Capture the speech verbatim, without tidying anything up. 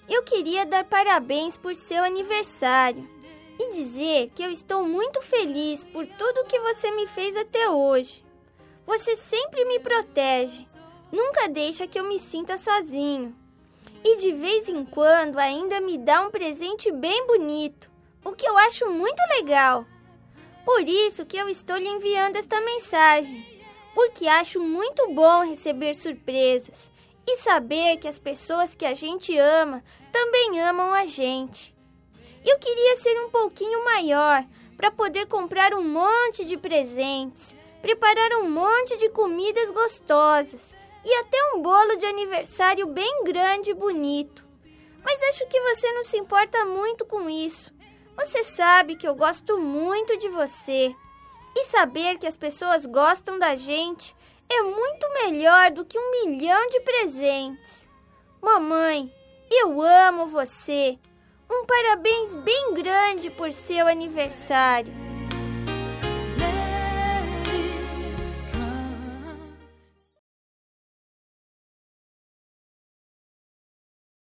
eu queria dar parabéns por seu aniversário e dizer que eu estou muito feliz por tudo que você me fez até hoje. Você sempre me protege, nunca deixa que eu me sinta sozinho. E de vez em quando ainda me dá um presente bem bonito, o que eu acho muito legal. Por isso que eu estou lhe enviando esta mensagem, porque acho muito bom receber surpresas e saber que as pessoas que a gente ama também amam a gente. Eu queria ser um pouquinho maior para poder comprar um monte de presentes, preparar um monte de comidas gostosas e até um bolo de aniversário bem grande e bonito. Mas acho que você não se importa muito com isso. Você sabe que eu gosto muito de você. E saber que as pessoas gostam da gente é muito melhor do que um milhão de presentes. Mamãe, eu amo você. Um parabéns bem grande por seu aniversário.